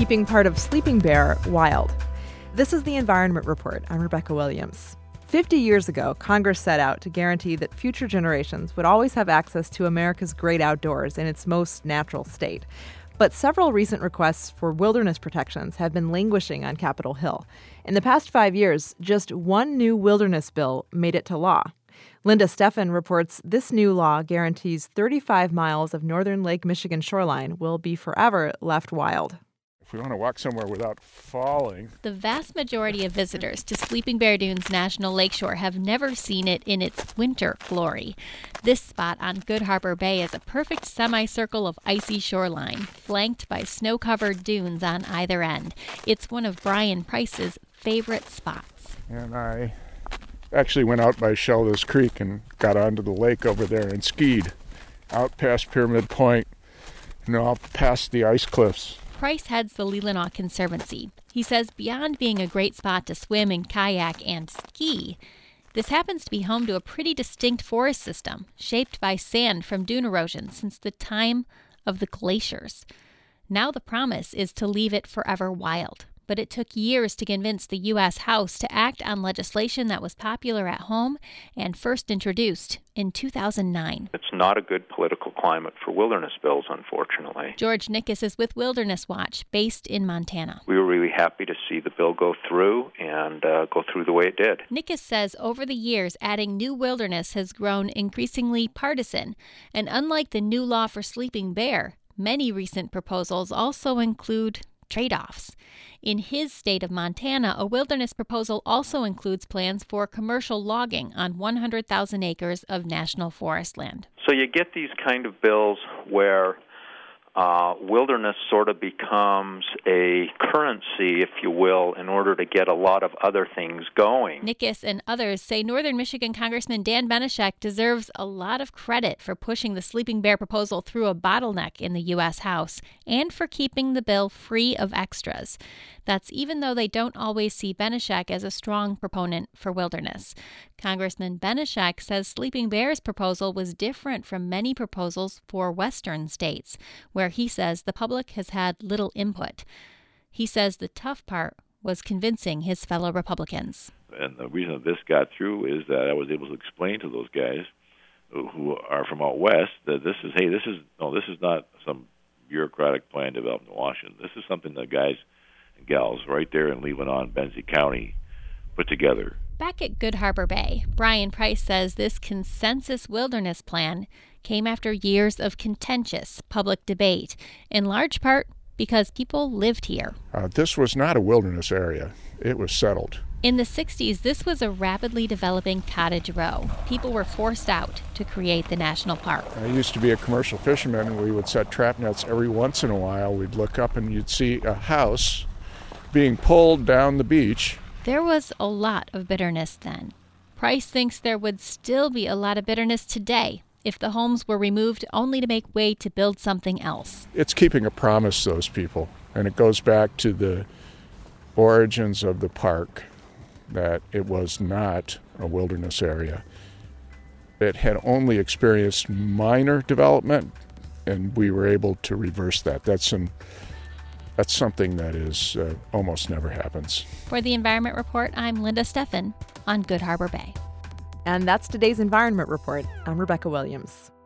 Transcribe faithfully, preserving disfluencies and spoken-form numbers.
keeping part of Sleeping Bear wild. This is the Environment Report. I'm Rebecca Williams. Fifty years ago, Congress set out to guarantee that future generations would always have access to America's great outdoors in its most natural state. But several recent requests for wilderness protections have been languishing on Capitol Hill. In the past five years, just one new wilderness bill made it to law. Linda Steffen reports this new law guarantees thirty-five miles of northern Lake Michigan shoreline will be forever left wild. If we want to walk somewhere without falling. The vast majority of visitors to Sleeping Bear Dunes National Lakeshore have never seen it in its winter glory. This spot on Good Harbor Bay is a perfect semicircle of icy shoreline, flanked by snow-covered dunes on either end. It's one of Brian Price's favorite spots. And I actually went out by Sheldon's Creek and got onto the lake over there and skied out past Pyramid Point, you know, out past the ice cliffs. Price heads the Leelanau Conservancy. He says beyond being a great spot to swim and kayak and ski, this happens to be home to a pretty distinct forest system shaped by sand from dune erosion since the time of the glaciers. Now the promise is to leave it forever wild. But it took years to convince the U S House to act on legislation that was popular at home and first introduced in two thousand nine. It's not a good political climate for wilderness bills, unfortunately. George Nickus is with Wilderness Watch, based in Montana. We were really happy to see the bill go through and uh, go through the way it did. Nickus says over the years, adding new wilderness has grown increasingly partisan. And unlike the new law for Sleeping Bear, many recent proposals also include trade-offs. In his state of Montana, a wilderness proposal also includes plans for commercial logging on one hundred thousand acres of national forest land. So you get these kind of bills where uh, wilderness sort of becomes a currency, if you will, in order to get a lot of other things going. Nickus and others say Northern Michigan Congressman Dan Benishek deserves a lot of credit for pushing the Sleeping Bear proposal through a bottleneck in the U S House and for keeping the bill free of extras. That's even though they don't always see Benishek as a strong proponent for wilderness. Congressman Benishek says Sleeping Bear's proposal was different from many proposals for western states, where he says the public has had little input. He says the tough part was convincing his fellow Republicans. And the reason that this got through is that I was able to explain to those guys who are from out west that this is, hey, this is no, this is not some bureaucratic plan developed in Washington. This is something that guys and gals right there in Leelanau and Benzie County put together. Back at Good Harbor Bay, Brian Price says this consensus wilderness plan came after years of contentious public debate, in large part because people lived here. Uh, this was not a wilderness area. It was settled. In the sixties, this was a rapidly developing cottage row. People were forced out to create the national park. I used to be a commercial fisherman, and we would set trap nets every once in a while. We'd look up and you'd see a house being pulled down the beach. There was a lot of bitterness then. Price thinks there would still be a lot of bitterness today if the homes were removed only to make way to build something else. It's keeping a promise, those people, and it goes back to the origins of the park, that it was not a wilderness area. It had only experienced minor development, and we were able to reverse that. That's an That's something that is uh, almost never happens. For the Environment Report, I'm Linda Steffen on Good Harbor Bay. And that's today's Environment Report. I'm Rebecca Williams.